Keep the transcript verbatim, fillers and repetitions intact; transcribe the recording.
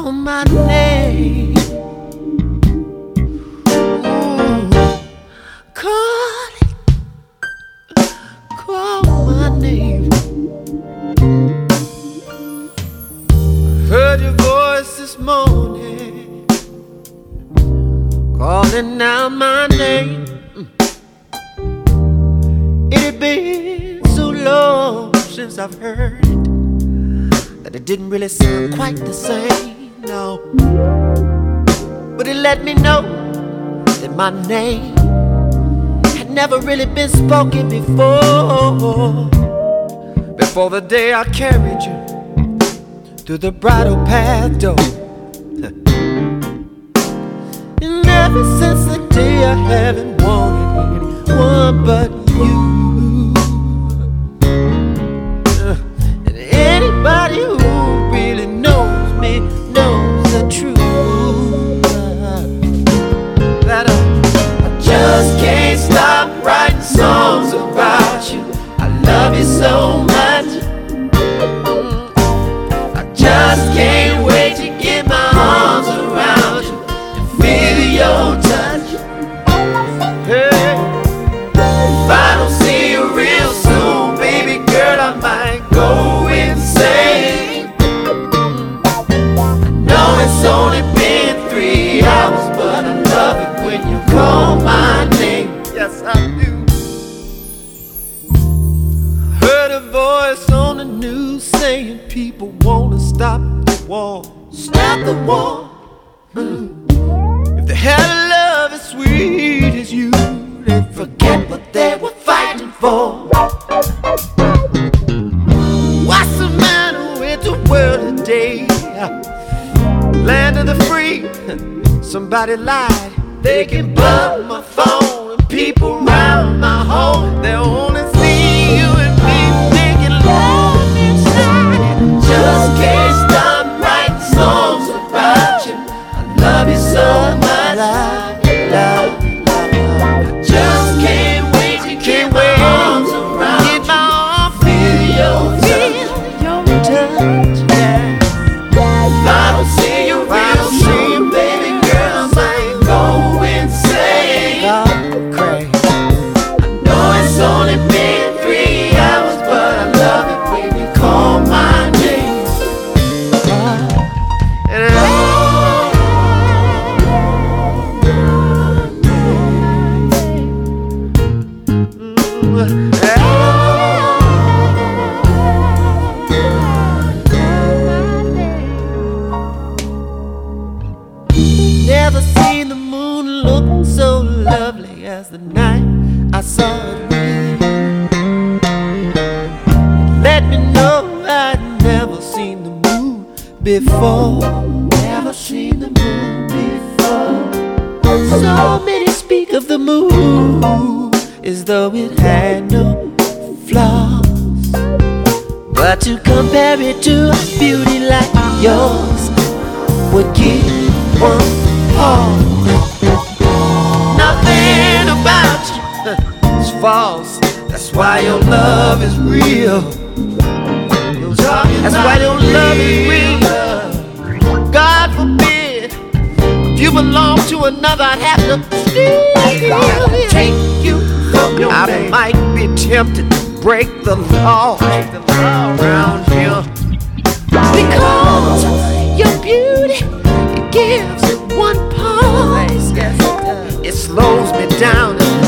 call my name. Ooh, call it, call my name. Heard your voice this morning, calling out my name. It had been so long since I've heard it that it didn't really sound quite the same, no. But it let me know that my name had never really been spoken before. Before the day I carried you through the bridal path door. And ever since the day I haven't wanted anyone but you. And anybody who really knows me knows the truth, that I, I just can't stop writing songs about you. I love you so much. Just can't wait to get my arms around you and feel your touch. Hey, if I don't see you real soon, baby girl, I might go insane. I know it's only been three hours, but I love it when you call my name. Yes, I do. Heard a voice on the news saying people wanna stop the war, stop the war. Mm. If they had a love as sweet as you, they'd forget what they were fighting for. What's the matter with the world today? Land of the free, somebody lied. They can bug my phone and people round my home. They'll only see you and me making love inside. Just can't stop writing songs about you. I love you so much. Love, love, love. I just can't wait to get my arms around you. Feel your touch. If I don't see you real soon, baby girl, I might go insane. I know it's only been three hours, but I love it when you call my name. And I never seen the moon look so lovely as the night I saw it with you. Let me know I'd never seen the moon before. Never seen the moon before. So many speak of the moon as though it had no flaws, but to compare it to a beauty like yours would give one pause. Nothing about you is false. That's why your love is real. That's why your love is real. God forbid if you belong to another, I'd have to steal. Take you from your I name. Might be tempted to break the law around here, because your beauty, it gives it one pause. It slows me down and